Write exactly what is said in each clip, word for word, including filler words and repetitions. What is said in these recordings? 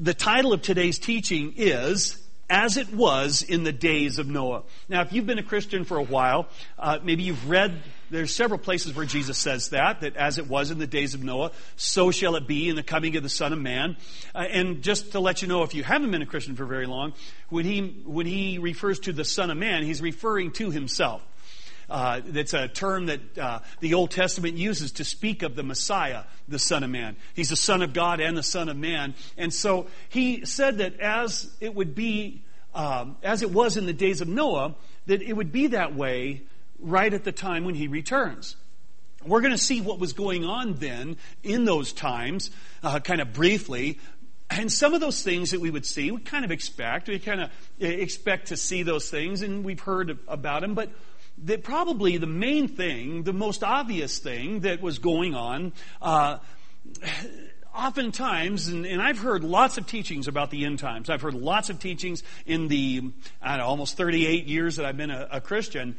the title of today's teaching is As It Was in the Days of Noah. Now, if you've been a Christian for a while, uh, maybe you've read, there's several places where Jesus says that, that as it was in the days of Noah, so shall it be in the coming of the Son of Man. Uh, and just to let you know, if you haven't been a Christian for very long, when he, when he refers to the Son of Man, he's referring to himself. Uh, that's a term that uh, the Old Testament uses to speak of the Messiah, the Son of Man. He's the Son of God and the Son of Man. And so he said that as it would be, um, as it was in the days of Noah, that it would be that way right at the time when he returns. We're going to see what was going on then in those times, uh, kind of briefly. And some of those things that we would see, we kind of expect. We kind of expect to see those things, and we've heard about them. But that probably the main thing, the most obvious thing that was going on, uh, oftentimes, and, and I've heard lots of teachings about the end times. I've heard lots of teachings in the, I don't know, almost thirty-eight years that I've been a, a Christian.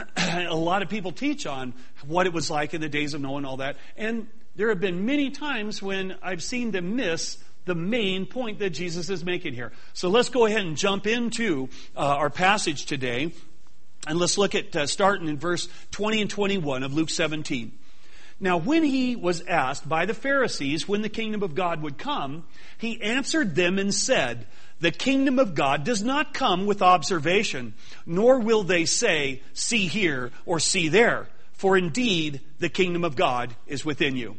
A lot of people teach on what it was like in the days of Noah and all that. And there have been many times when I've seen them miss the main point that Jesus is making here. So let's go ahead and jump into uh, our passage today. And let's look at, uh, starting in verse twenty and twenty-one of Luke seventeen. Now, when he was asked by the Pharisees when the kingdom of God would come, he answered them and said, "The kingdom of God does not come with observation, nor will they say, 'See here,' or 'See there.' For indeed, the kingdom of God is within you."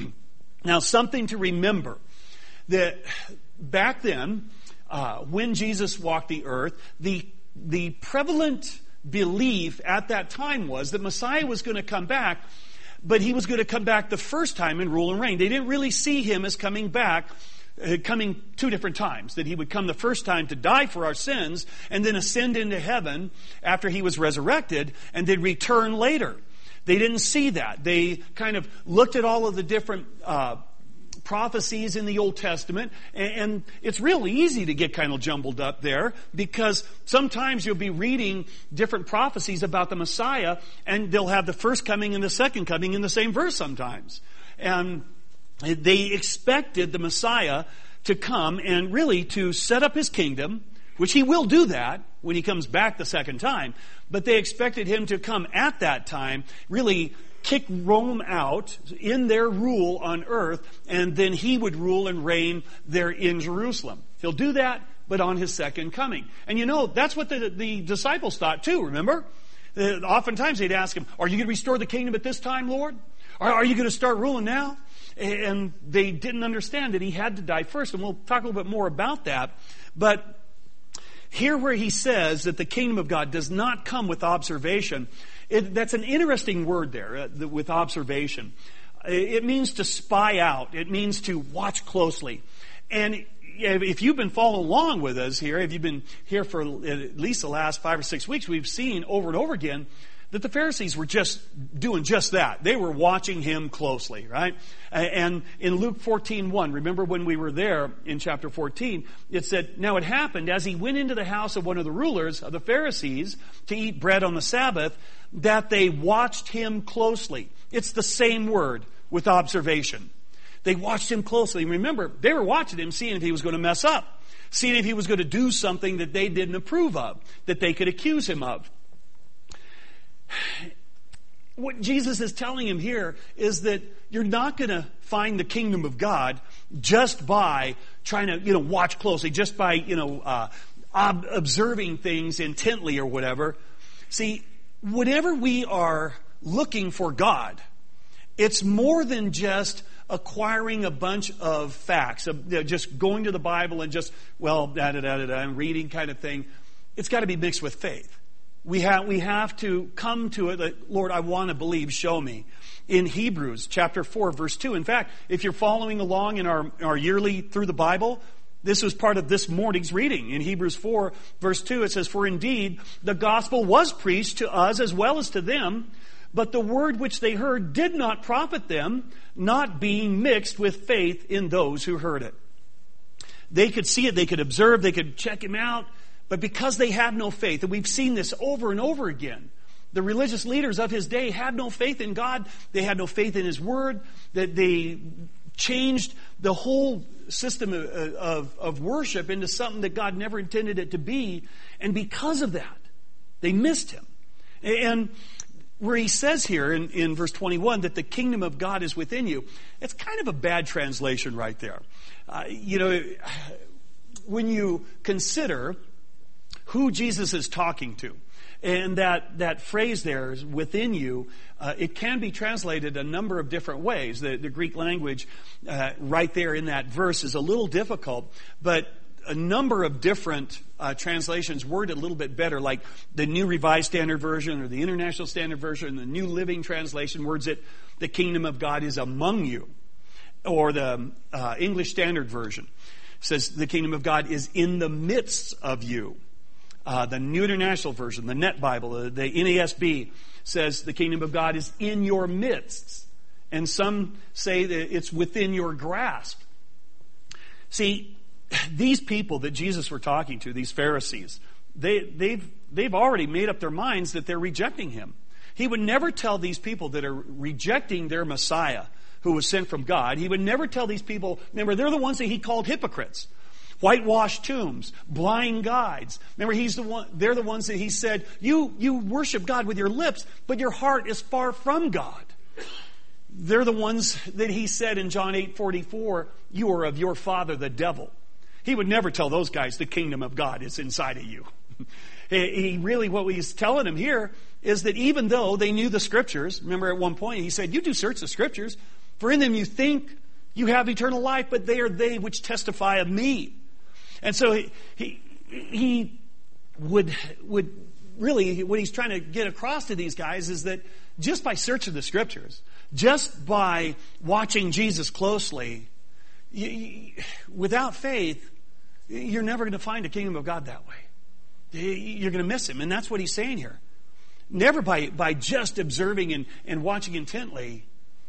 Now, something to remember, that back then, uh, when Jesus walked the earth, the, the prevalent belief at that time was that Messiah was going to come back, but he was going to come back the first time and rule and reign. They didn't really see him as coming back, uh, coming two different times. That he would come the first time to die for our sins and then ascend into heaven after he was resurrected and then return later. They didn't see that. They kind of looked at all of the different uh prophecies in the Old Testament, and it's really easy to get kind of jumbled up there because sometimes you'll be reading different prophecies about the Messiah and they'll have the first coming and the second coming in the same verse sometimes. And they expected the Messiah to come and really to set up his kingdom, which he will do that when he comes back the second time, but they expected him to come at that time, really kick Rome out in their rule on earth, and then he would rule and reign there in Jerusalem. He'll do that, but on his second coming. And you know, that's what the, the disciples thought too, remember? Uh, oftentimes they'd ask him, "Are you going to restore the kingdom at this time, Lord? Are, are you going to start ruling now?" And they didn't understand that he had to die first, and we'll talk a little bit more about that. But here where he says that the kingdom of God does not come with observation, It, that's an interesting word there, uh, the, with observation. It means to spy out. It means to watch closely. And if you've been following along with us here, if you've been here for at least the last five or six weeks, we've seen over and over again that the Pharisees were just doing just that. They were watching him closely, right? And in Luke fourteen one, remember when we were there in chapter fourteen, it said, "Now it happened as he went into the house of one of the rulers of the Pharisees to eat bread on the Sabbath, that they watched him closely." It's the same word, with observation. They watched him closely. Remember, they were watching him, seeing if he was going to mess up, seeing if he was going to do something that they didn't approve of, that they could accuse him of. What Jesus is telling him here is that you're not going to find the kingdom of God just by trying to, you know, watch closely, just by, you know, uh, ob- observing things intently or whatever. See, whenever we are looking for God, it's more than just acquiring a bunch of facts, of, you know, just going to the Bible and just, well, da da da da da, and reading kind of thing. It's got to be mixed with faith. We have, we have to come to it that, "Lord, I want to believe, show me." In Hebrews chapter four, verse two. In fact, if you're following along in our, our yearly through the Bible, this was part of this morning's reading. In Hebrews four, verse two, it says, "For indeed, the gospel was preached to us as well as to them, but the word which they heard did not profit them, not being mixed with faith in those who heard it." They could see it, they could observe, they could check him out, but because they had no faith, and we've seen this over and over again, the religious leaders of his day had no faith in God. They had no faith in his word. That they changed the whole system of, of, of worship into something that God never intended it to be. And because of that, they missed him. And where he says here in, in verse twenty-one that the kingdom of God is within you, it's kind of a bad translation right there. Uh, you know, when you consider who Jesus is talking to, and that, that phrase there is within you, uh, it can be translated a number of different ways. The, the Greek language uh, right there in that verse is a little difficult, but a number of different uh, translations word it a little bit better, like the New Revised Standard Version or the International Standard Version, the New Living Translation words it, the kingdom of God is among you. Or the uh, English Standard Version says the kingdom of God is in the midst of you. Uh, the New International Version, the Net Bible, the, the N A S B says the kingdom of God is in your midst. And some say that it's within your grasp. See, these people that Jesus were talking to, these Pharisees, they, they've, they've already made up their minds that they're rejecting him. He would never tell these people that are rejecting their Messiah, who was sent from God, he would never tell these people, remember, they're the ones that he called hypocrites. Whitewashed tombs, blind guides. Remember, he's the one, they're the ones that he said, you, you worship God with your lips, but your heart is far from God. They're the ones that he said in John eight forty-four, you are of your father, the devil. He would never tell those guys the kingdom of God is inside of you. He really, what he's telling them here is that even though they knew the scriptures, remember at one point he said, you do search the scriptures, for in them you think you have eternal life, but they are they which testify of me. And so he, he, he would, would really, what he's trying to get across to these guys is that just by searching the scriptures, just by watching Jesus closely, you, you, without faith, you're never going to find a kingdom of God that way. You're going to miss him. And that's what he's saying here. Never by, by just observing and, and watching intently.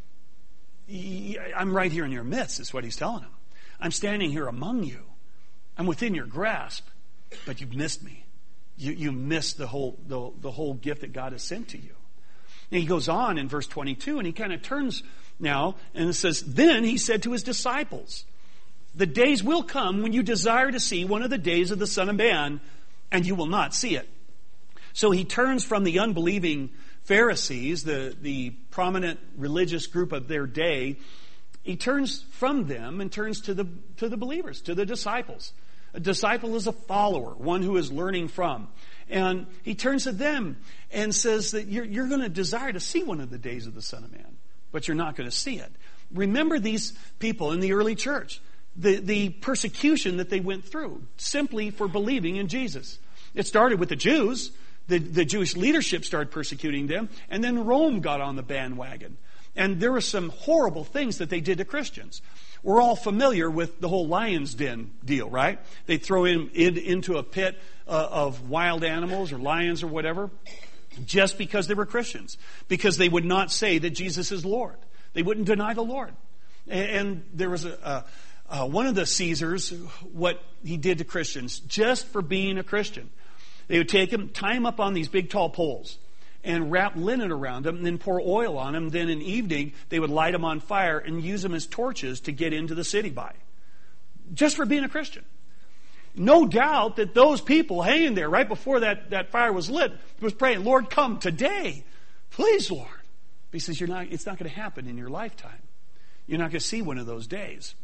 I'm right here in your midst, is what he's telling them. I'm standing here among you. I'm within your grasp, but you've missed me. You, you missed the whole, the, the whole gift that God has sent to you. And he goes on in verse twenty-two, and he kind of turns now, and it says, then he said to his disciples, the days will come when you desire to see one of the days of the Son of Man, and you will not see it. So he turns from the unbelieving Pharisees, the, the prominent religious group of their day. He turns from them and turns to the, to the believers, to the disciples. A disciple is a follower, one who is learning from. And he turns to them and says that you're, you're going to desire to see one of the days of the Son of Man, but you're not going to see it. Remember these people in the early church, the, the persecution that they went through simply for believing in Jesus. It started with the Jews. The, the Jewish leadership started persecuting them, and then Rome got on the bandwagon. And there were some horrible things that they did to Christians. We're all familiar with the whole lion's den deal, right? They throw him in, into a pit uh, of wild animals or lions or whatever just because they were Christians. Because they would not say that Jesus is Lord. They wouldn't deny the Lord. And, and there was a, a, a one of the Caesars, what he did to Christians just for being a Christian. They would take him, tie him up on these big tall poles, and wrap linen around them, and then pour oil on them. Then in evening, they would light them on fire and use them as torches to get into the city by. Just for being a Christian. No doubt that those people hanging there right before that, that fire was lit was praying, Lord, come today. Please, Lord. But he says, You're not, it's not going to happen in your lifetime. You're not going to see one of those days.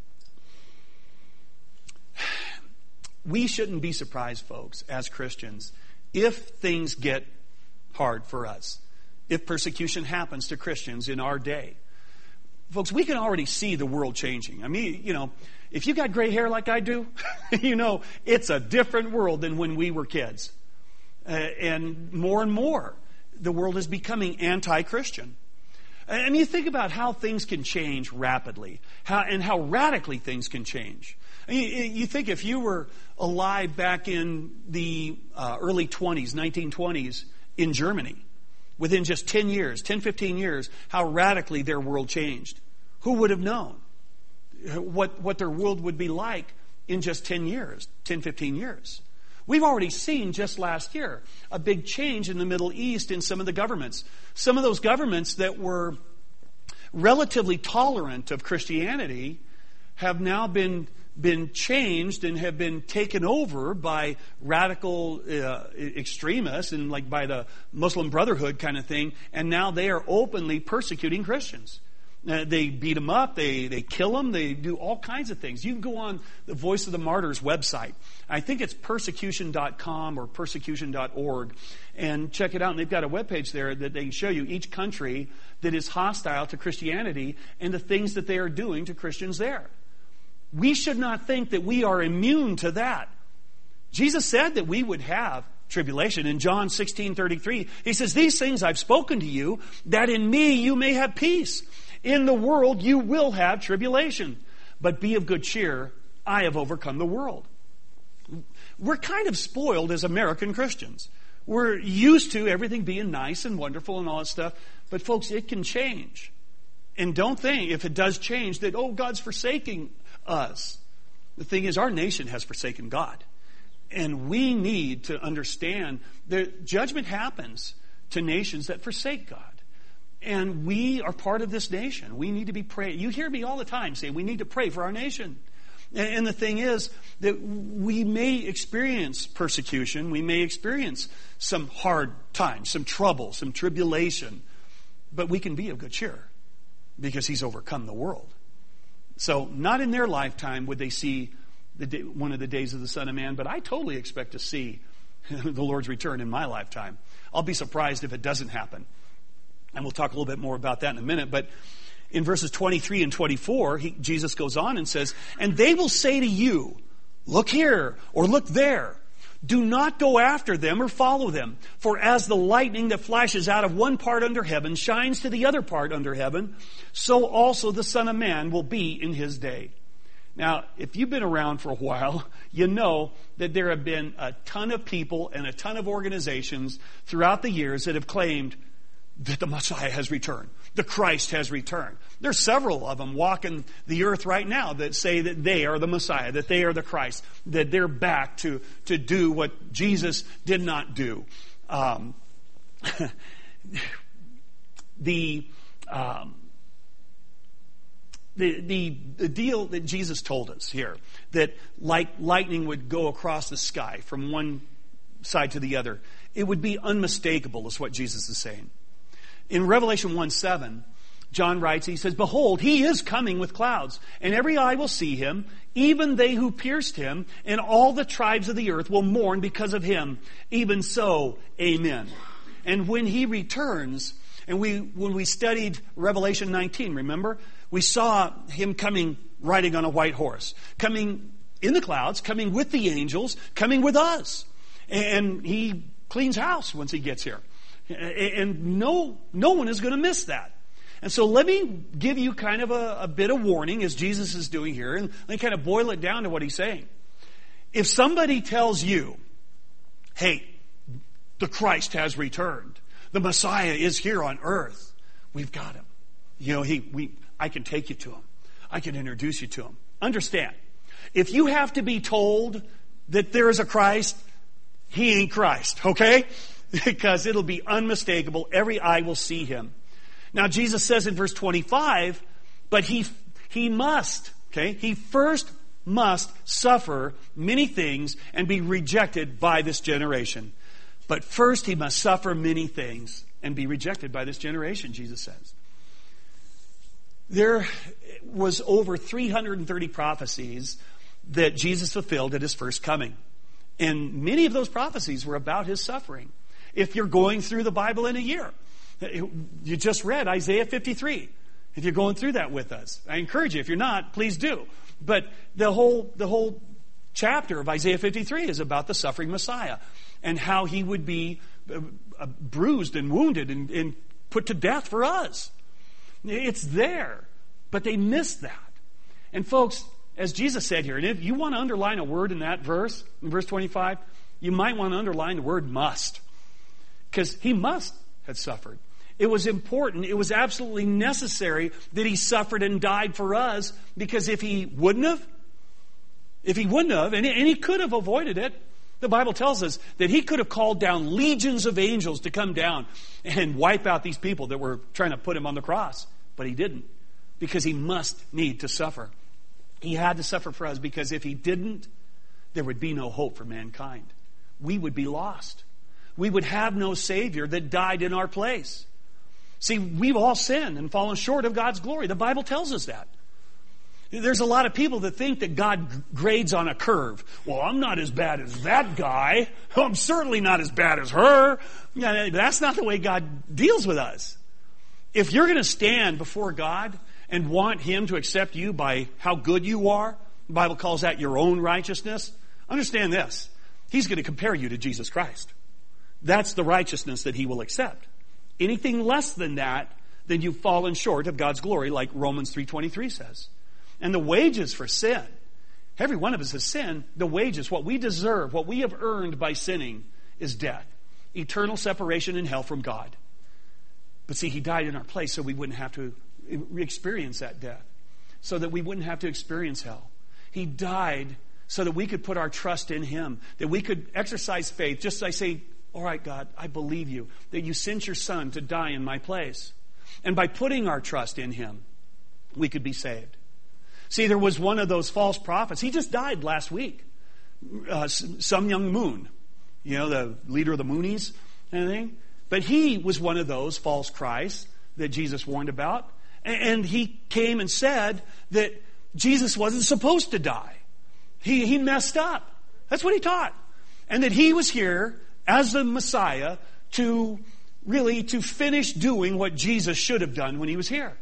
We shouldn't be surprised, folks, as Christians, if things get hard for us. If persecution happens to Christians in our day. Folks, we can already see the world changing. I mean, you know, if you got gray hair like I do, you know, it's a different world than when we were kids. Uh, and more and more, the world is becoming anti-Christian. I mean, you think about how things can change rapidly, how, and how radically things can change. I mean, you think if you were alive back in the uh, early twenties, nineteen twenties, in Germany, within just ten years, ten, fifteen years, how radically their world changed. Who would have known what, what their world would be like in just ten years, ten, fifteen years? We've already seen just last year a big change in the Middle East in some of the governments. Some of those governments that were relatively tolerant of Christianity have now been been changed and have been taken over by radical uh, extremists and like by the Muslim Brotherhood kind of thing, and now they are openly persecuting Christians. Uh, they beat them up, they, they kill them, they do all kinds of things. You can go on the Voice of the Martyrs website. I think it's persecution dot com or persecution dot org, and check it out. And they've got a webpage there that they can show you each country that is hostile to Christianity and the things that they are doing to Christians there. We should not think that we are immune to that. Jesus said that we would have tribulation. In John sixteen thirty-three, he says, "These things I've spoken to you, that in me you may have peace. In the world you will have tribulation. But be of good cheer, I have overcome the world." We're kind of spoiled as American Christians. We're used to everything being nice and wonderful and all that stuff. But folks, it can change. And don't think, if it does change, that, oh, God's forsaking us. The thing is, our nation has forsaken God. And we need to understand that judgment happens to nations that forsake God. And we are part of this nation. We need to be praying. You hear me all the time say we need to pray for our nation. And the thing is that we may experience persecution. We may experience some hard times, some trouble, some tribulation. But we can be of good cheer because He's overcome the world. So not in their lifetime would they see the day, one of the days of the Son of Man, but I totally expect to see the Lord's return in my lifetime. I'll be surprised if it doesn't happen. And we'll talk a little bit more about that in a minute. But in verses twenty-three and twenty-four, he, Jesus goes on and says, "And they will say to you, 'Look here,' or 'Look there.' Do not go after them or follow them. For as the lightning that flashes out of one part under heaven shines to the other part under heaven, so also the Son of Man will be in His day." Now, if you've been around for a while, you know that there have been a ton of people and a ton of organizations throughout the years that have claimed that the Messiah has returned. The Christ has returned. There's several of them walking the earth right now that say that they are the Messiah, that they are the Christ, that they're back to, to do what Jesus did not do. Um, the, um, the, the, the deal that Jesus told us here, that like lightning would go across the sky from one side to the other, it would be unmistakable is what Jesus is saying. In Revelation one seven, John writes, he says, "Behold, He is coming with clouds, and every eye will see Him, even they who pierced Him, and all the tribes of the earth will mourn because of Him. Even so, amen." And when He returns, and we when we studied Revelation nineteen, remember? We saw Him coming riding on a white horse, coming in the clouds, coming with the angels, coming with us. And He cleans house once He gets here. And no, no one is going to miss that. And so let me give you kind of a, a bit of warning as Jesus is doing here, and let me kind of boil it down to what He's saying. If somebody tells you, "Hey, the Christ has returned, the Messiah is here on earth, we've got Him. You know, he, we, I can take you to Him. I can introduce you to Him." Understand, if you have to be told that there is a Christ, He ain't Christ, okay? Because it'll be unmistakable. Every eye will see Him. Now, Jesus says in verse twenty-five, but he, he must, okay? He first must suffer many things and be rejected by this generation. But first He must suffer many things and be rejected by this generation, Jesus says. There was over three hundred thirty prophecies that Jesus fulfilled at His first coming. And many of those prophecies were about His suffering. If you're going through the Bible in a year, you just read Isaiah fifty-three. If you're going through that with us, I encourage you. If you're not, please do. But the whole the whole chapter of Isaiah fifty-three is about the suffering Messiah and how He would be bruised and wounded and, and put to death for us. It's there, but they missed that. And folks, as Jesus said here, and if you want to underline a word in that verse, in verse twenty-five, you might want to underline the word "must." Because He must have suffered. It was important, it was absolutely necessary that He suffered and died for us, because if He wouldn't have, if He wouldn't have, and He could have avoided it, the Bible tells us that He could have called down legions of angels to come down and wipe out these people that were trying to put Him on the cross. But he didn't, because he must need to suffer. He had to suffer for us, because if he didn't, there would be no hope for mankind. We would be lost. We would have no Savior that died in our place. See, we've all sinned and fallen short of God's glory. The Bible tells us that. There's a lot of people that think that God grades on a curve. Well, I'm not as bad as that guy. I'm certainly not as bad as her. Yeah, that's not the way God deals with us. If you're going to stand before God and want Him to accept you by how good you are, the Bible calls that your own righteousness. Understand this. He's going to compare you to Jesus Christ. That's the righteousness that He will accept. Anything less than that, then you've fallen short of God's glory, like Romans three twenty-three says. And the wages for sin, every one of us has sinned. The wages, what we deserve, what we have earned by sinning, is death. Eternal separation in hell from God. But see, He died in our place so we wouldn't have to experience that death. So that we wouldn't have to experience hell. He died so that we could put our trust in Him. That we could exercise faith. Just as I say, all right, God, I believe you. That you sent your Son to die in my place. And by putting our trust in Him, we could be saved. See, there was one of those false prophets. He just died last week. Uh, Sun Myung Moon. You know, the leader of the Moonies and everything. But he was one of those false Christs that Jesus warned about. And he came and said that Jesus wasn't supposed to die. He, he messed up. That's what he taught. And that he was here as the Messiah to really to finish doing what Jesus should have done when He was here.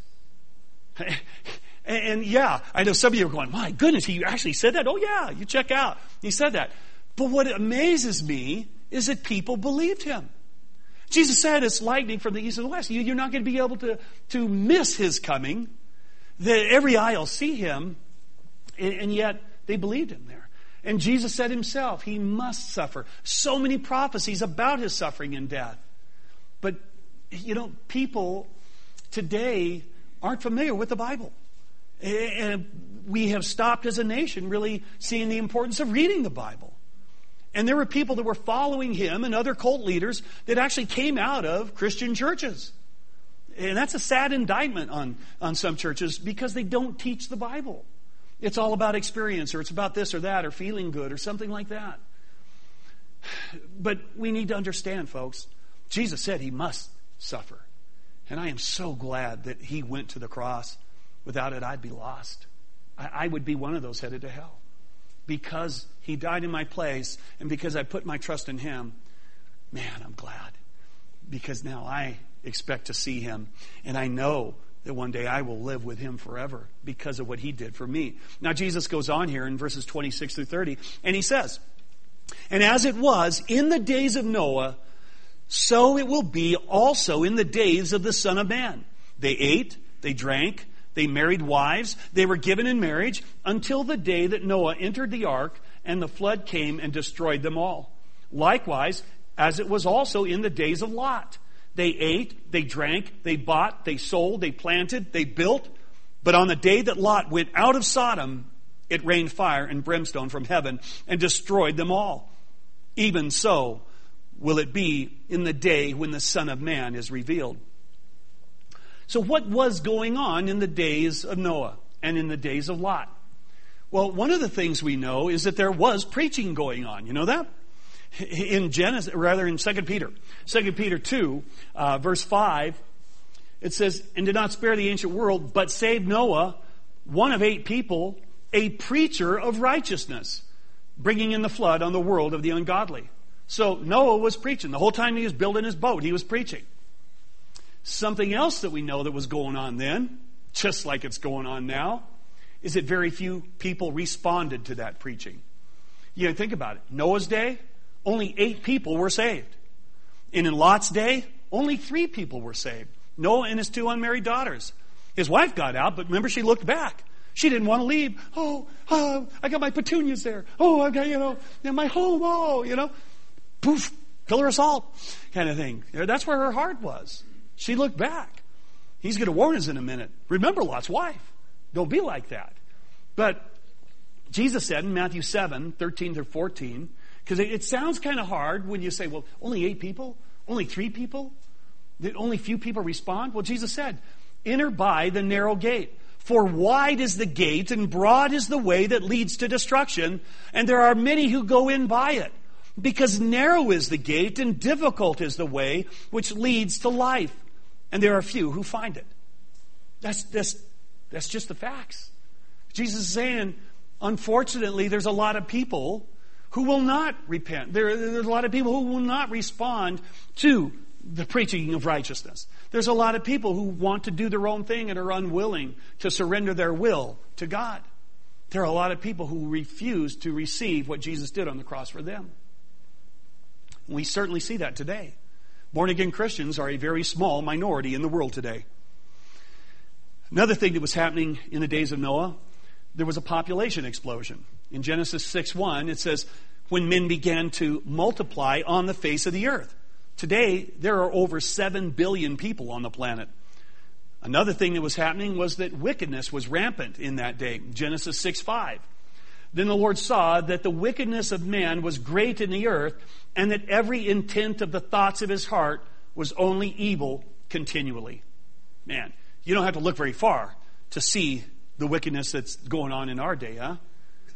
And, and yeah, I know some of you are going, my goodness, He actually said that? Oh yeah, you check out. He said that. But what amazes me is that people believed Him. Jesus said it's lightning from the east and the west. You, you're not going to be able to, to miss His coming. That every eye will see Him. And, and yet they believed Him there. And Jesus said Himself, He must suffer. So many prophecies about His suffering and death. But, you know, people today aren't familiar with the Bible. And we have stopped as a nation really seeing the importance of reading the Bible. And there were people that were following him and other cult leaders that actually came out of Christian churches. And that's a sad indictment on, on some churches because they don't teach the Bible. It's all about experience, or it's about this or that, or feeling good, or something like that. But we need to understand, folks, Jesus said He must suffer. And I am so glad that He went to the cross. Without it, I'd be lost. I, I would be one of those headed to hell. Because He died in my place, and because I put my trust in Him, man, I'm glad. Because now I expect to see Him, and I know that one day I will live with Him forever because of what He did for me. Now Jesus goes on here in verses twenty-six through thirty, and He says, and as it was in the days of Noah, so it will be also in the days of the Son of Man. They ate, they drank, they married wives, they were given in marriage until the day that Noah entered the ark and the flood came and destroyed them all. Likewise, as it was also in the days of Lot. They ate, they drank, they bought, they sold, they planted, they built. But on the day that Lot went out of Sodom, it rained fire and brimstone from heaven and destroyed them all. Even so will it be in the day when the Son of Man is revealed. So what was going on in the days of Noah and in the days of Lot? Well, one of the things we know is that there was preaching going on. You know that? In Genesis, rather in Second Peter. Second Peter two, uh, verse five, it says, and did not spare the ancient world, but saved Noah, one of eight people, a preacher of righteousness, bringing in the flood on the world of the ungodly. So Noah was preaching. The whole time he was building his boat, he was preaching. Something else that we know that was going on then, just like it's going on now, is that very few people responded to that preaching. You know, think about it. Noah's day, only eight people were saved. And in Lot's day, only three people were saved. Noah and his two unmarried daughters. His wife got out, but remember, she looked back. She didn't want to leave. Oh, oh, I got my petunias there. Oh, I got, you know, my home. Oh, you know, poof, pillar of salt kind of thing. That's where her heart was. She looked back. He's going to warn us in a minute. Remember Lot's wife. Don't be like that. But Jesus said in Matthew seven, thirteen through fourteen, because it, it sounds kind of hard when you say, well, only eight people? Only three people? Did only few people respond? Well, Jesus said, enter by the narrow gate. For wide is the gate and broad is the way that leads to destruction, and there are many who go in by it. Because narrow is the gate and difficult is the way which leads to life, and there are few who find it. That's, that's, that's just the facts. Jesus is saying, unfortunately, there's a lot of people who will not repent. There, there's a lot of people who will not respond to the preaching of righteousness. There's a lot of people who want to do their own thing and are unwilling to surrender their will to God. There are a lot of people who refuse to receive what Jesus did on the cross for them. We certainly see that today. Born-again Christians are a very small minority in the world today. Another thing that was happening in the days of Noah, there was a population explosion. In Genesis six one, it says, when men began to multiply on the face of the earth. Today, there are over seven billion people on the planet. Another thing that was happening was that wickedness was rampant in that day. Genesis six five. Then the Lord saw that the wickedness of man was great in the earth, and that every intent of the thoughts of his heart was only evil continually. Man, you don't have to look very far to see the wickedness that's going on in our day, huh?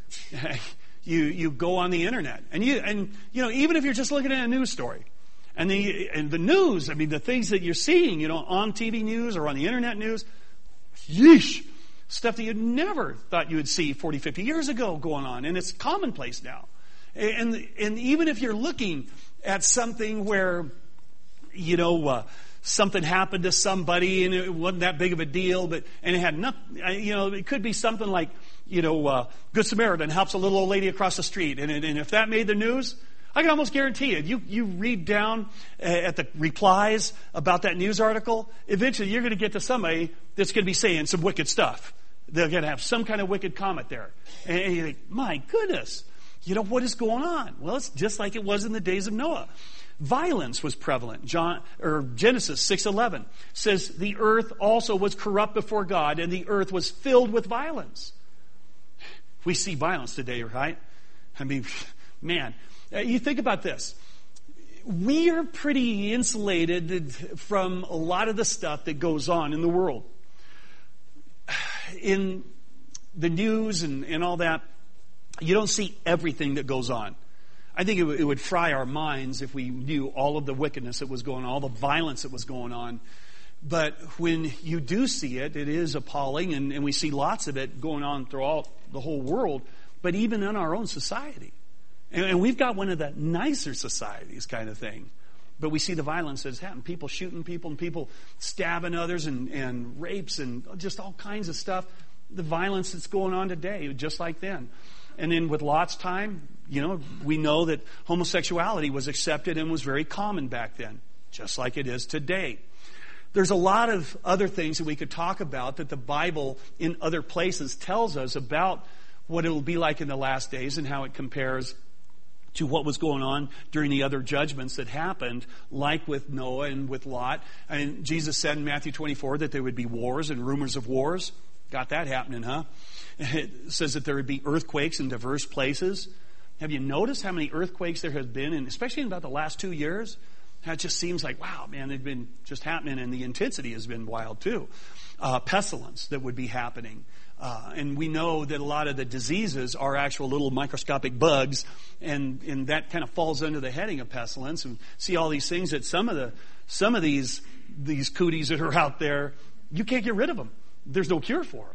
you you go on the internet, and you and you know even if you're just looking at a news story, and the and the news, I mean the things that you're seeing, you know, on T V news or on the internet news, yeesh, stuff that you never thought you would see forty, fifty years ago going on, and it's commonplace now. And and even if you're looking at something where, you know, uh, something happened to somebody and it wasn't that big of a deal, but and it had nothing, you know, it could be something like, you know, uh, Good Samaritan helps a little old lady across the street, and and if that made the news, I can almost guarantee it. You you read down at the replies about that news article, eventually you're going to get to somebody that's going to be saying some wicked stuff. They're going to have some kind of wicked comment there, and, and you think, my goodness. You know, what is going on? Well, it's just like it was in the days of Noah. Violence was prevalent. John, or Genesis six eleven says, the earth also was corrupt before God, and the earth was filled with violence. We see violence today, right? I mean, man, you think about this. We are pretty insulated from a lot of the stuff that goes on in the world. In the news and, and all that, you don't see everything that goes on. I think it, w- it would fry our minds if we knew all of the wickedness that was going on, all the violence that was going on. But when you do see it, it is appalling, and, and we see lots of it going on throughout the whole world, but even in our own society. And, and we've got one of the nicer societies kind of thing. But we see the violence that's happened. People shooting people and people stabbing others and, and rapes and just all kinds of stuff. The violence that's going on today, just like then. And then with Lot's time, you know, we know that homosexuality was accepted and was very common back then, just like it is today. There's a lot of other things that we could talk about that the Bible in other places tells us about what it will be like in the last days and how it compares to what was going on during the other judgments that happened, like with Noah and with Lot. And Jesus said in Matthew twenty-four that there would be wars and rumors of wars. Got that happening, huh? It says that there would be earthquakes in diverse places. Have you noticed how many earthquakes there have been, and especially in about the last two years? It just seems like, wow, man, they've been just happening, and the intensity has been wild too. Uh, pestilence that would be happening. Uh, and we know that a lot of the diseases are actual little microscopic bugs, and, and that kind of falls under the heading of pestilence. And see all these things that some of the some of these these cooties that are out there, you can't get rid of them. There's no cure for them.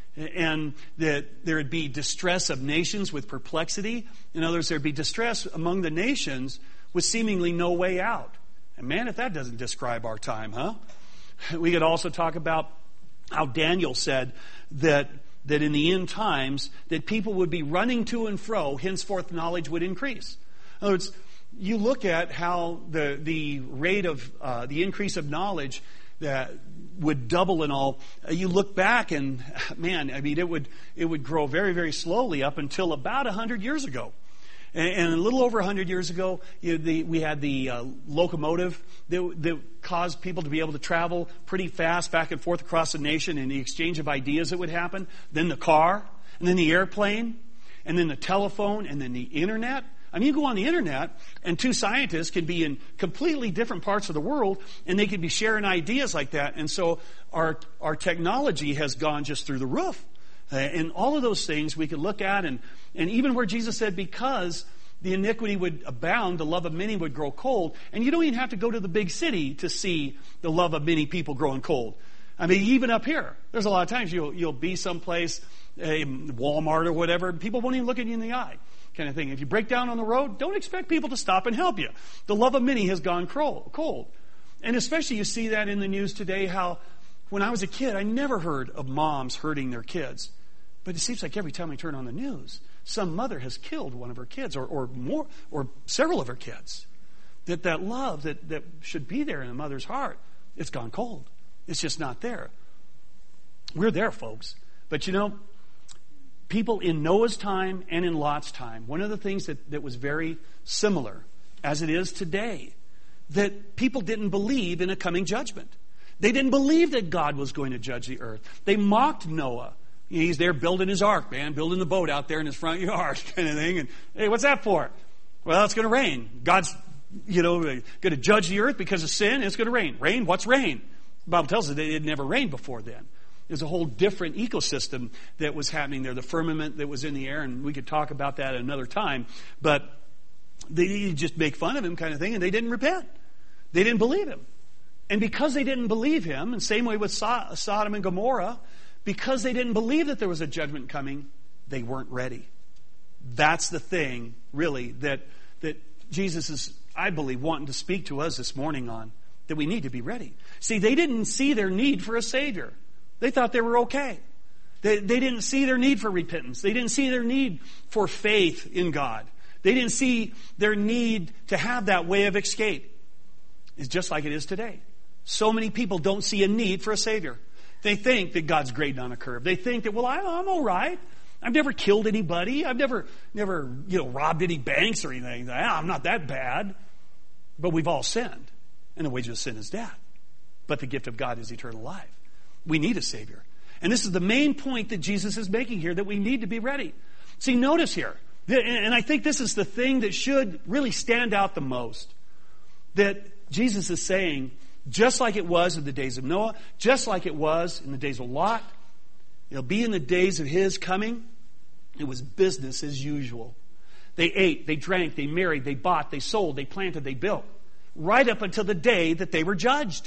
And that there would be distress of nations with perplexity. In other words, there would be distress among the nations with seemingly no way out. And man, if that doesn't describe our time, huh? We could also talk about how Daniel said that that in the end times that people would be running to and fro, henceforth knowledge would increase. In other words, you look at how the the rate of uh, the increase of knowledge that would double and all. You look back and man, I mean, it would it would grow very, very slowly up until about a hundred years ago. And, and a little over a hundred years ago, you know, the, we had the uh, locomotive that, that caused people to be able to travel pretty fast back and forth across the nation, and the exchange of ideas that would happen. Then the car, and then the airplane, and then the telephone, and then the internet. I mean, you go on the internet, and two scientists can be in completely different parts of the world, and they could be sharing ideas like that. And so our our technology has gone just through the roof. Uh, and all of those things we could look at, and, and even where Jesus said, because the iniquity would abound, the love of many would grow cold. And you don't even have to go to the big city to see the love of many people growing cold. I mean, even up here, there's a lot of times you'll you'll be someplace, a Walmart or whatever, and people won't even look at you in the eye, kind of thing. If you break down on the road, don't expect people to stop and help you. The love of many has gone cold. And especially you see that in the news today, how when I was a kid, I never heard of moms hurting their kids. But it seems like every time I turn on the news, some mother has killed one of her kids, or, or more, or several of her kids. That that love that, that should be there in a mother's heart, it's gone cold. It's just not there. We're there, folks. But you know, people in Noah's time and in Lot's time, one of the things that, that was very similar, as it is today, that people didn't believe in a coming judgment. They didn't believe that God was going to judge the earth. They mocked Noah. He's there building his ark, man, building the boat out there in his front yard, kind of thing. And hey, what's that for? Well, it's going to rain. God's, you know, going to judge the earth because of sin. It's going to rain. Rain? What's rain? The Bible tells us that it had never rained before then. There's a whole different ecosystem that was happening there, the firmament that was in the air, and we could talk about that at another time. But they just make fun of him, kind of thing, and they didn't repent. They didn't believe him. And because they didn't believe him, and same way with Sodom and Gomorrah, because they didn't believe that there was a judgment coming, they weren't ready. That's the thing, really, that that Jesus is, I believe, wanting to speak to us this morning on, that we need to be ready. See, they didn't see their need for a Savior. They thought they were okay. They, they didn't see their need for repentance. They didn't see their need for faith in God. They didn't see their need to have that way of escape. It's just like it is today. So many people don't see a need for a Savior. They think that God's grading on a curve. They think that, well, I, I'm all right. I've never killed anybody. I've never, never, you know, robbed any banks or anything. Ah, I'm not that bad. But we've all sinned. And the wages of sin is death. But the gift of God is eternal life. We need a Savior. And this is the main point that Jesus is making here, that we need to be ready. See, notice here, and I think this is the thing that should really stand out the most, that Jesus is saying, just like it was in the days of Noah, just like it was in the days of Lot, it'll be in the days of his coming. It was business as usual. They ate, they drank, they married, they bought, they sold, they planted, they built. Right up until the day that they were judged.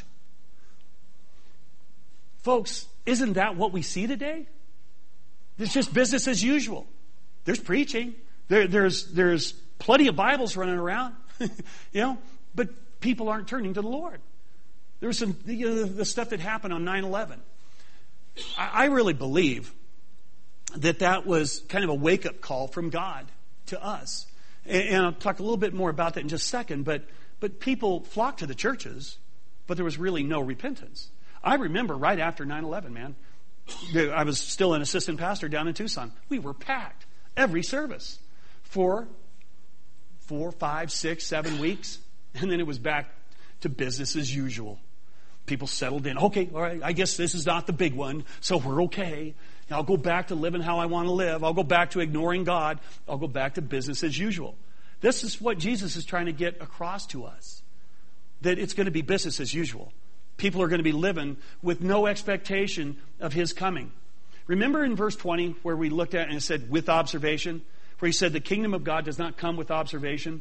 Folks, isn't that what we see today? It's just business as usual. There's preaching. There, there's, there's plenty of Bibles running around. you know, but people aren't turning to the Lord. There was some, you know, the stuff that happened on nine eleven. I, I really believe that that was kind of a wake-up call from God to us. And, and I'll talk a little bit more about that in just a second. But, but people flocked to the churches, but there was really no repentance. I remember right after nine eleven, man, I was still an assistant pastor down in Tucson. We were packed every service for four, five, six, seven weeks. And then it was back to business as usual. People settled in. Okay, all right, I guess this is not the big one, so we're okay. I'll go back to living how I want to live. I'll go back to ignoring God. I'll go back to business as usual. This is what Jesus is trying to get across to us. That it's going to be business as usual. People are going to be living with no expectation of His coming. Remember in verse twenty where we looked at and it said, with observation? Where He said, the kingdom of God does not come with observation.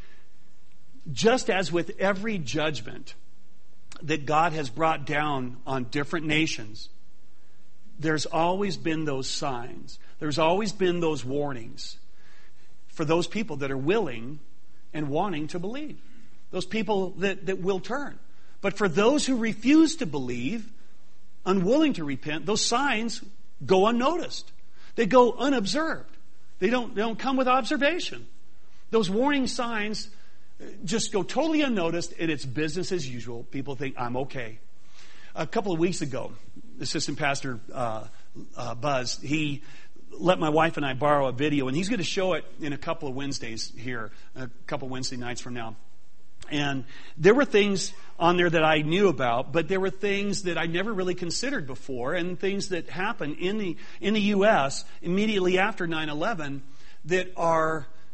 Just as with every judgment that God has brought down on different nations, there's always been those signs. There's always been those warnings for those people that are willing and wanting to believe. Those people that, that will turn. But for those who refuse to believe, unwilling to repent, those signs go unnoticed. They go unobserved. They don't, they don't come with observation. Those warning signs just go totally unnoticed, and it's business as usual. People think, I'm okay. A couple of weeks ago, Assistant Pastor uh, uh, Buzz, he let my wife and I borrow a video, and he's going to show it in a couple of Wednesdays here, a couple of Wednesday nights from now. And there were things on there that I knew about, but there were things that I never really considered before, and things that happened in the in the U S immediately after nine eleven that are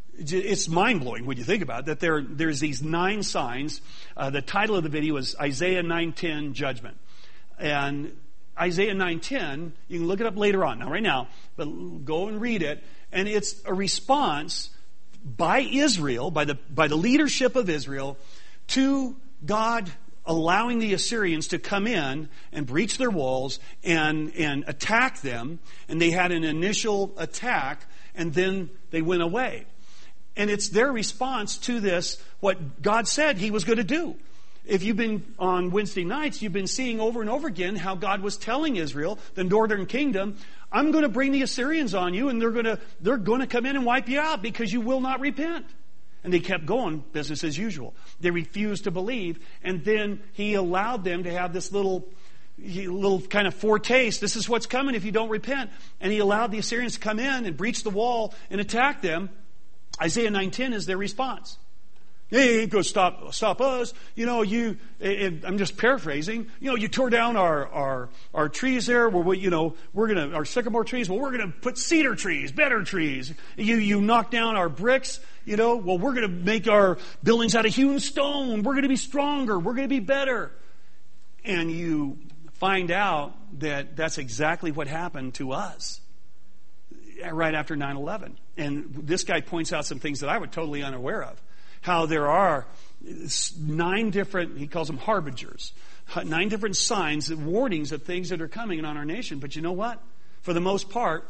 It's mind-blowing when you think about it, that there, there's these nine signs. Uh, the title of the video is Isaiah nine ten Judgment. And Isaiah nine ten, you can look it up later on. Not right now, but go and read it. And it's a response by Israel, by the, by the leadership of Israel, to God allowing the Assyrians to come in and breach their walls and, and attack them. And they had an initial attack, and then they went away. And it's their response to this, what God said He was going to do. If you've been on Wednesday nights, you've been seeing over and over again how God was telling Israel, the northern kingdom, I'm going to bring the Assyrians on you, and they're going to, they're going to come in and wipe you out because you will not repent. And they kept going, business as usual. They refused to believe, and then He allowed them to have this little, little kind of foretaste. This is what's coming if you don't repent. And He allowed the Assyrians to come in and breach the wall and attack them. Isaiah nine ten is their response. Hey, go stop, stop us. You know, you, and I'm just paraphrasing, you know, you tore down our, our, our trees there. Where we, you know, we're going to, our sycamore trees, well, we're going to put cedar trees, better trees. You, you knock down our bricks, you know, well, we're going to make our buildings out of hewn stone. We're going to be stronger. We're going to be better. And you find out that that's exactly what happened to us right after nine eleven. And this guy points out some things that I was totally unaware of. How there are nine different, he calls them harbingers, nine different signs and warnings of things that are coming on our nation. But you know what? For the most part,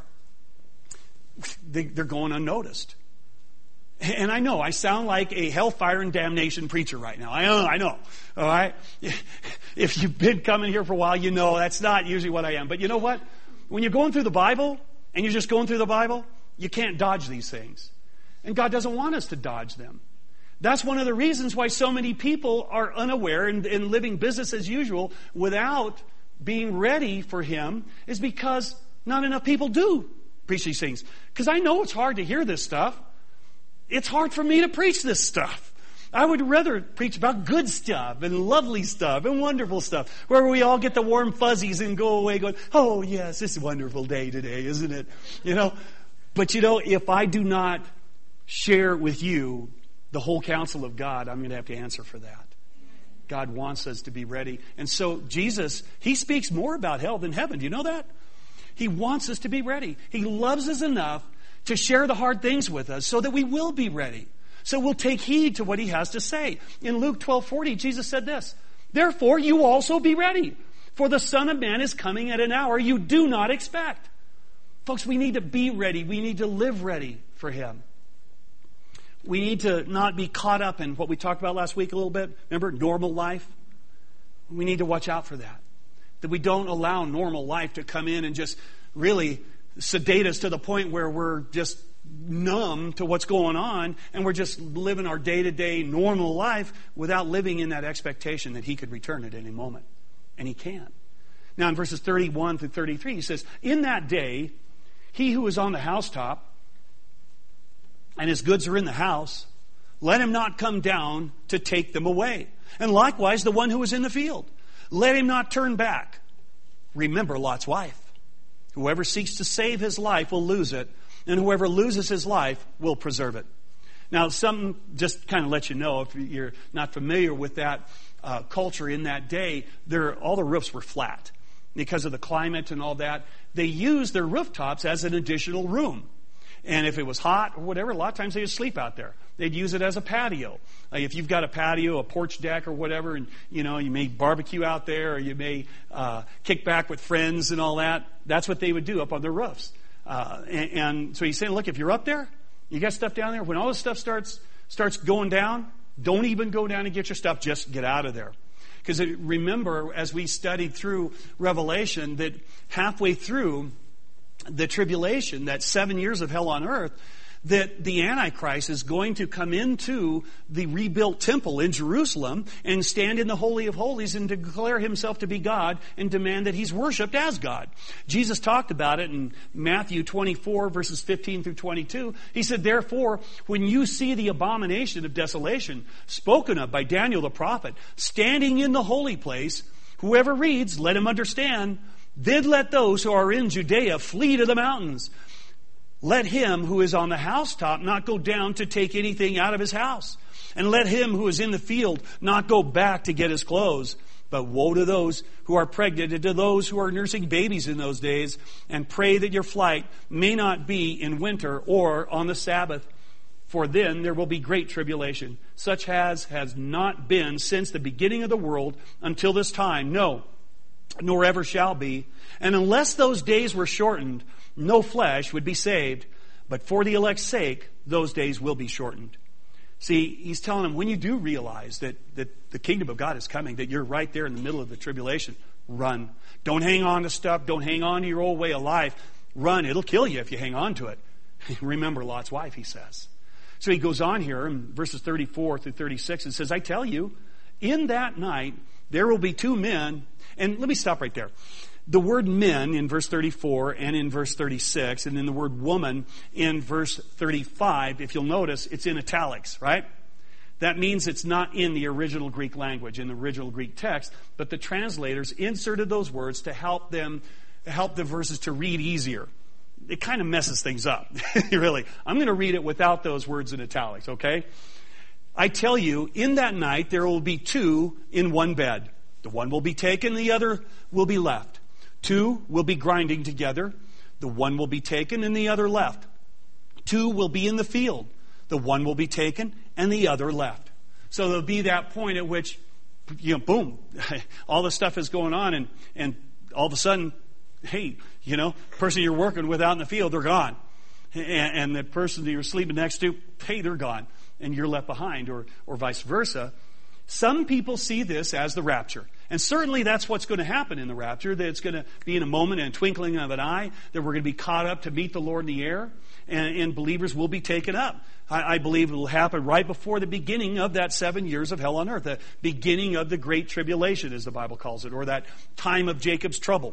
they, they're going unnoticed. And I know I sound like a hellfire and damnation preacher right now. I know, I know. All right? If you've been coming here for a while, you know that's not usually what I am. But you know what? When you're going through the Bible, and you're just going through the Bible, you can't dodge these things. And God doesn't want us to dodge them. That's one of the reasons why so many people are unaware and, and living business as usual without being ready for Him, is because not enough people do preach these things. Because I know it's hard to hear this stuff. It's hard for me to preach this stuff. I would rather preach about good stuff and lovely stuff and wonderful stuff, where we all get the warm fuzzies and go away going, oh yes, it's a wonderful day today, isn't it? You know, but you know, if I do not share with you the whole counsel of God, I'm going to have to answer for that. God wants us to be ready. And so Jesus, He speaks more about hell than heaven. Do you know that? He wants us to be ready. He loves us enough to share the hard things with us so that we will be ready. So we'll take heed to what He has to say. In Luke twelve forty, Jesus said this, therefore you also be ready, for the Son of Man is coming at an hour you do not expect. Folks, we need to be ready. We need to live ready for Him. We need to not be caught up in what we talked about last week a little bit. Remember, normal life? We need to watch out for that. That we don't allow normal life to come in and just really sedate us to the point where we're just numb to what's going on, and we're just living our day-to-day normal life without living in that expectation that He could return at any moment. And He can. Now in verses thirty-one through thirty-three, He says, in that day, he who is on the housetop and his goods are in the house, let him not come down to take them away. And likewise the one who is in the field, let him not turn back. Remember Lot's wife. Whoever seeks to save his life will lose it, and whoever loses his life will preserve it. Now, some just kind of let you know, if you're not familiar with that uh, culture in that day, there all the roofs were flat because of the climate and all that. They used their rooftops as an additional room. And if it was hot or whatever, a lot of times they would sleep out there. They'd use it as a patio. Like if you've got a patio, a porch deck or whatever, and you know you may barbecue out there, or you may uh, kick back with friends and all that. That's what they would do up on their roofs. Uh, and, and so he's saying, look, if you're up there, you got stuff down there. When all this stuff starts starts going down, don't even go down and get your stuff. Just get out of there. Because remember, as we studied through Revelation, that halfway through the tribulation, that seven years of hell on earth, that the Antichrist is going to come into the rebuilt temple in Jerusalem and stand in the Holy of Holies and declare himself to be God and demand that he's worshipped as God. Jesus talked about it in Matthew twenty-four, verses fifteen through twenty-two. He said, therefore, when you see the abomination of desolation spoken of by Daniel the prophet standing in the holy place, whoever reads, let him understand. Then let those who are in Judea flee to the mountains. Let him who is on the housetop not go down to take anything out of his house. And let him who is in the field not go back to get his clothes. But woe to those who are pregnant and to those who are nursing babies in those days. And pray that your flight may not be in winter or on the Sabbath. For then there will be great tribulation, such as has not been since the beginning of the world until this time. No, nor ever shall be. And unless those days were shortened, no flesh would be saved. But for the elect's sake, those days will be shortened. See, he's telling them, when you do realize that, that the kingdom of God is coming, that you're right there in the middle of the tribulation, run. Don't hang on to stuff. Don't hang on to your old way of life. Run. It'll kill you if you hang on to it. Remember Lot's wife, he says. So he goes on here in verses thirty-four through thirty-six and says, I tell you, in that night there will be two men. And let me stop right there. The word men in verse thirty-four and in verse thirty-six, and then the word woman in verse thirty-five, if you'll notice, it's in italics, right? That means it's not in the original Greek language, in the original Greek text, but the translators inserted those words to help them, help the verses to read easier. It kind of messes things up, really. I'm going to read it without those words in italics, okay? I tell you, in that night there will be two in one bed. The one will be taken, the other will be left. Two will be grinding together. The one will be taken and the other left. Two will be in the field. The one will be taken and the other left. So there'll be that point at which, you know, boom, all this stuff is going on, and, and all of a sudden, hey, you know, person you're working with out in the field, they're gone. And, and the person that you're sleeping next to, hey, they're gone. And you're left behind, or, or vice versa. Some people see this as the rapture. And certainly that's what's going to happen in the rapture, that it's going to be in a moment and a twinkling of an eye, that we're going to be caught up to meet the Lord in the air, and, and believers will be taken up. I, I believe it will happen right before the beginning of that seven years of hell on earth, the beginning of the Great Tribulation, as the Bible calls it, or that time of Jacob's trouble.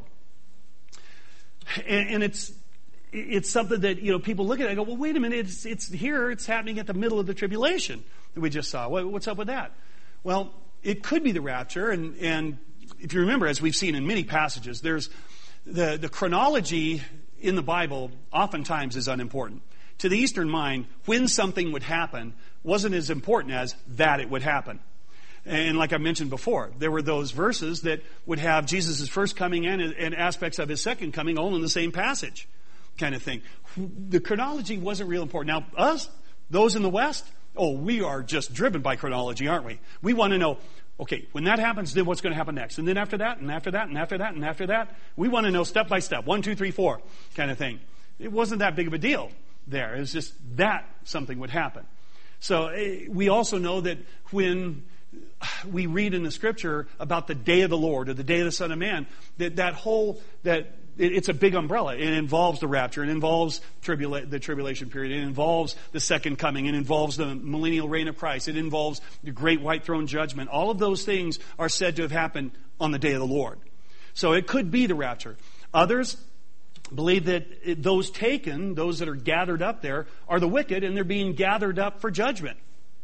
And, and it's it's something that, you know, people look at it and go, well, wait a minute, it's, it's here, it's happening at the middle of the tribulation that we just saw. What, what's up with that? Well, it could be the rapture, and, and if you remember, as we've seen in many passages, there's the, the chronology in the Bible oftentimes is unimportant. To the Eastern mind, when something would happen wasn't as important as that it would happen. And like I mentioned before, there were those verses that would have Jesus' first coming in and, and aspects of his second coming all in the same passage, kind of thing. The chronology wasn't real important. Now, us, those in the West, oh, we are just driven by chronology, aren't we? We want to know, okay, when that happens, then what's going to happen next? And then after that, and after that, and after that, and after that. We want to know step by step, one, two, three, four, kind of thing. It wasn't that big of a deal there. It was just that something would happen. So we also know that when we read in the Scripture about the day of the Lord, or the day of the Son of Man, that that whole, that it's a big umbrella. It involves the rapture. It involves tribula- the tribulation period. It involves the second coming. It involves the millennial reign of Christ. It involves the great white throne judgment. All of those things are said to have happened on the day of the Lord. So it could be the rapture. Others believe that it, those taken, those that are gathered up there, are the wicked, and they're being gathered up for judgment.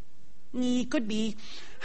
It could be.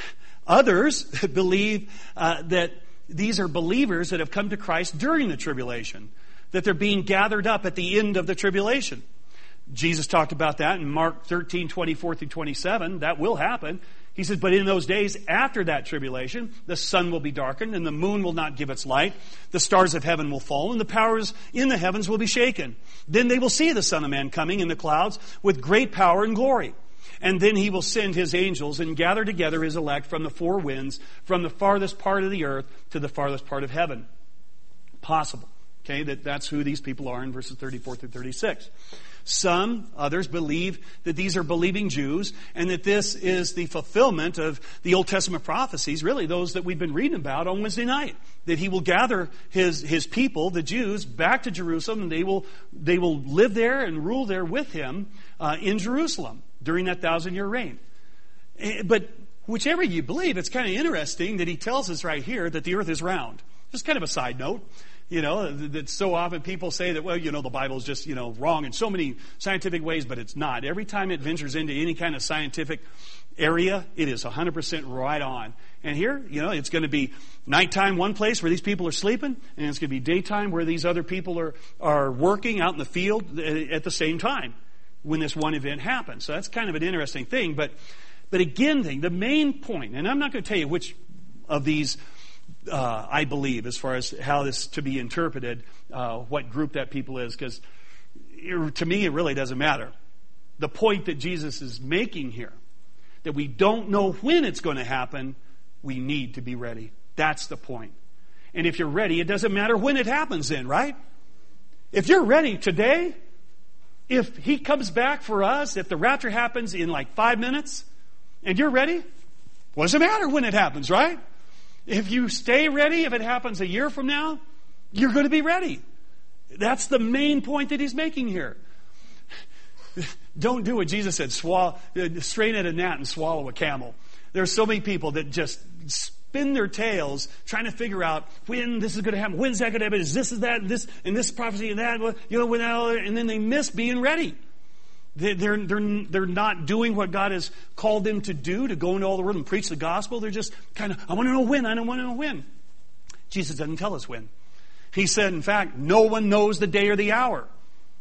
Others believe uh, that these are believers that have come to Christ during the tribulation, that they're being gathered up at the end of the tribulation. Jesus talked about that in Mark thirteen, twenty-four through twenty-seven. That will happen. He says, but in those days after that tribulation, the sun will be darkened, and the moon will not give its light. The stars of heaven will fall, and the powers in the heavens will be shaken. Then they will see the Son of Man coming in the clouds with great power and glory. And then he will send his angels and gather together his elect from the four winds, from the farthest part of the earth to the farthest part of heaven. Possible. Okay, that, that's who these people are in verses thirty-four through thirty-six. Some, others, believe that these are believing Jews, and that this is the fulfillment of the Old Testament prophecies, really those that we've been reading about on Wednesday night. That he will gather his, his people, the Jews, back to Jerusalem, and they will, they will live there and rule there with him uh, in Jerusalem during that thousand-year reign. But whichever you believe, it's kind of interesting that he tells us right here that the earth is round. Just kind of a side note. You know, that so often people say that, well, you know, the Bible is just, you know, wrong in so many scientific ways, but it's not. Every time it ventures into any kind of scientific area, it is one hundred percent right on. And here, you know, it's going to be nighttime one place where these people are sleeping, and it's going to be daytime where these other people are, are working out in the field at the same time when this one event happens. So that's kind of an interesting thing. But, but again, thing, the main point, and I'm not going to tell you which of these Uh, I believe, as far as how this to be interpreted, uh, what group that people is, because to me it really doesn't matter. The point that Jesus is making here, that we don't know when it's going to happen, we need to be ready. That's the point. And if you're ready, it doesn't matter when it happens then, right? If you're ready today, if He comes back for us, if the rapture happens in like five minutes, and you're ready, what does it matter when it happens, right? If you stay ready, if it happens a year from now, you're going to be ready. That's the main point that He's making here. Don't do what Jesus said, swallow, strain at a gnat and swallow a camel. There are so many people that just spin their tails trying to figure out when this is going to happen, when's that going to happen, is this, is that, and this, and this prophecy and that, you know, when that, and then they miss being ready. They're, they're, they're not doing what God has called them to do, to go into all the world and preach the gospel. They're just kind of, I want to know when, I don't want to know when. Jesus doesn't tell us when. He said, in fact, no one knows the day or the hour.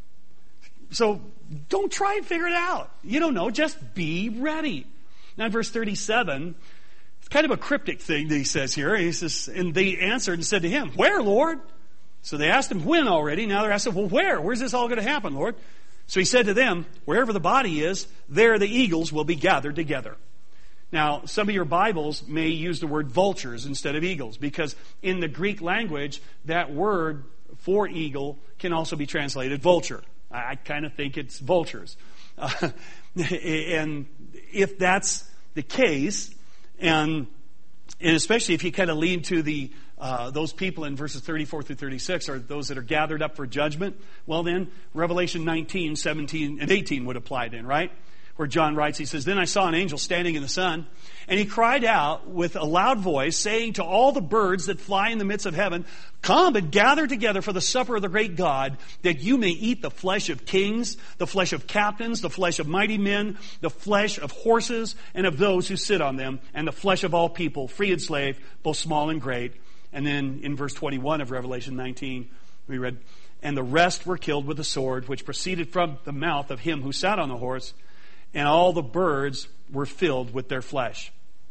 So don't try and figure it out. You don't know, just be ready. Now in verse thirty-seven, it's kind of a cryptic thing that he says here. He says, and they answered and said to him, where, Lord? So they asked him when already. Now they're asking, well, where? Where's this all going to happen, Lord? So he said to them, wherever the body is, there the eagles will be gathered together. Now, some of your Bibles may use the word vultures instead of eagles, because in the Greek language, that word for eagle can also be translated vulture. I, I kind of think it's vultures. Uh, and if that's the case, and, and especially if you kind of lean to the Uh, those people in verses thirty-four through thirty-six are those that are gathered up for judgment. Well then, Revelation nineteen, seventeen, and eighteen would apply then, right? Where John writes, he says, then I saw an angel standing in the sun, and he cried out with a loud voice, saying to all the birds that fly in the midst of heaven, come and gather together for the supper of the great God, that you may eat the flesh of kings, the flesh of captains, the flesh of mighty men, the flesh of horses, and of those who sit on them, and the flesh of all people, free and slave, both small and great. And then in verse twenty-one of Revelation nineteen, we read, and the rest were killed with the sword, which proceeded from the mouth of him who sat on the horse, and all the birds were filled with their flesh.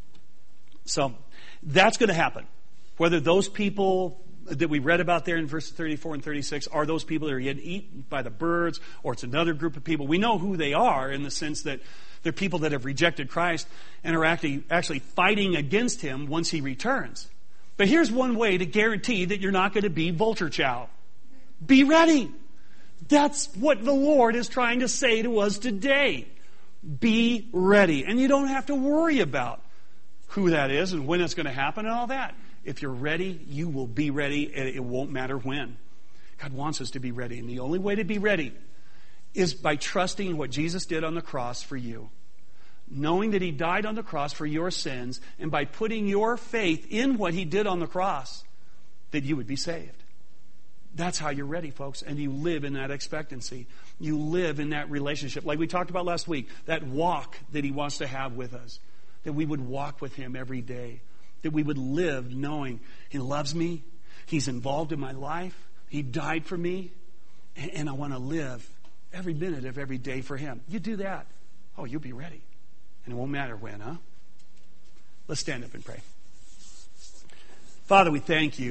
So that's going to happen. Whether those people that we read about there in verses thirty-four and thirty-six are those people that are getting eaten by the birds, or it's another group of people. We know who they are in the sense that they're people that have rejected Christ and are actually, actually fighting against Him once He returns. But here's one way to guarantee that you're not going to be vulture chow. Be ready. That's what the Lord is trying to say to us today. Be ready. And you don't have to worry about who that is and when it's going to happen and all that. If you're ready, you will be ready, and it won't matter when. God wants us to be ready. And the only way to be ready is by trusting what Jesus did on the cross for you. Knowing that He died on the cross for your sins, and by putting your faith in what He did on the cross, that you would be saved. That's how you're ready, folks. And you live in that expectancy. You live in that relationship. Like we talked about last week, that walk that He wants to have with us. That we would walk with Him every day. That we would live knowing He loves me. He's involved in my life. He died for me. And, and I want to live every minute of every day for Him. You do that. Oh, you'll be ready. And it won't matter when, huh? Let's stand up and pray. Father, we thank You.